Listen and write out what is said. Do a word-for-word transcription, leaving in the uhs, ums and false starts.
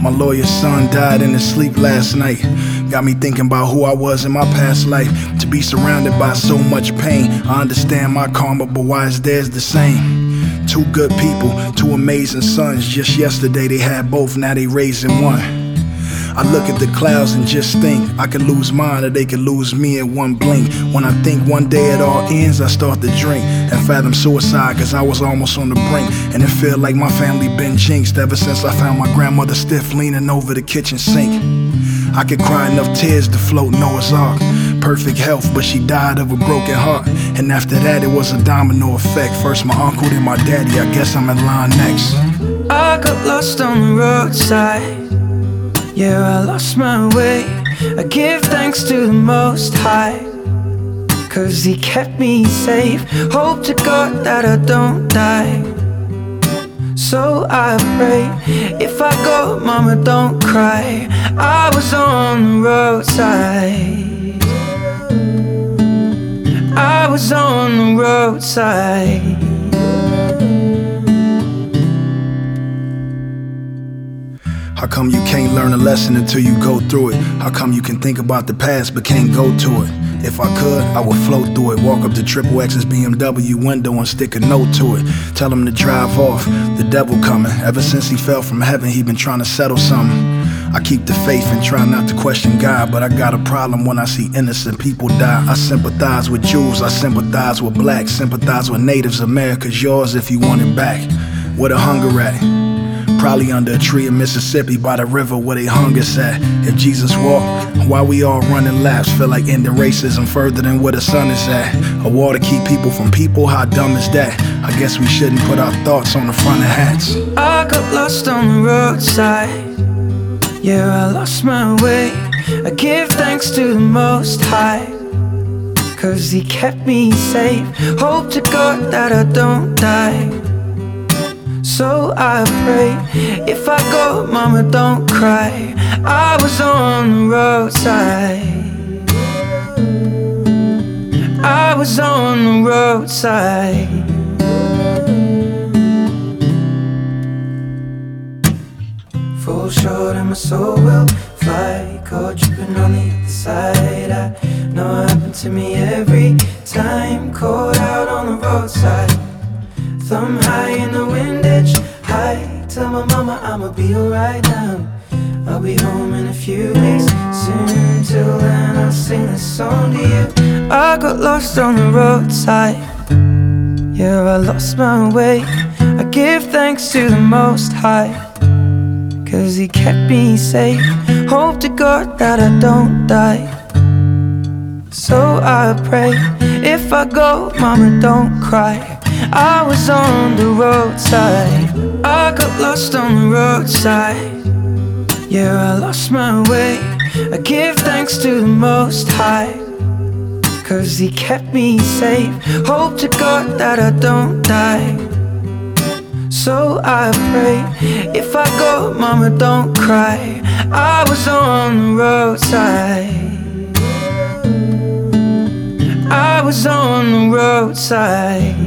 My lawyer's son died in his sleep last night. Got me thinking about who I was in my past life. To be surrounded by so much pain, I understand my karma, but why is theirs the same? Two good people, two amazing sons. Just yesterday they had both, now they raising one. I look at the clouds and just think I could lose mine or they could lose me in one blink. When I think one day it all ends, I start to drink and fathom suicide, cause I was almost on the brink. And it feel like my family been jinxed ever since I found my grandmother stiff leaning over the kitchen sink. I could cry enough tears to float Noah's Ark. Perfect health, but she died of a broken heart. And after that it was a domino effect. First my uncle, then my daddy, I guess I'm in line next. I got lost on the roadside. Yeah, I lost my way. I give thanks to the Most High, cause He kept me safe. Hope to God that I don't die. So I pray, if I go, mama, don't cry. I was on the roadside. I was on the roadside. How come you can't learn a lesson until you go through it? How come you can think about the past but can't go to it? If I could, I would float through it. Walk up to Triple X's B M W window and stick a note to it. Tell him to drive off, the devil coming. Ever since he fell from heaven, he been trying to settle something. I keep the faith and try not to question God, but I got a problem when I see innocent people die. I sympathize with Jews, I sympathize with blacks, sympathize with natives. America's yours if you want it back. Where the hunger at? Probably under a tree in Mississippi by the river where they hung us at. If Jesus walked, why we all running laps? Feel like ending racism further than where the sun is at. A wall to keep people from people, how dumb is that? I guess we shouldn't put our thoughts on the front of hats. I got lost on the roadside. Yeah, I lost my way. I give thanks to the Most High, cause He kept me safe. Hope to God that I don't die. So I pray, if I go, mama, don't cry. I was on the roadside. I was on the roadside. Full short and my soul will fly. Caught tripping on the other side. I know it happened to me every time. Caught out on the roadside. Thumb high in the wind edge, high. Tell my mama I'ma be alright now. I'll be home in a few weeks soon. Till then I'll sing this song to you. I got lost on the roadside. Yeah, I lost my way. I give thanks to the Most High, cause He kept me safe. Hope to God that I don't die. So I pray, if I go, mama, don't cry. I was on the roadside. I got lost on the roadside. Yeah, I lost my way. I give thanks to the Most High, cause He kept me safe. Hope to God that I don't die. So I pray, if I go, mama, don't cry. I was on the roadside. I was on the roadside.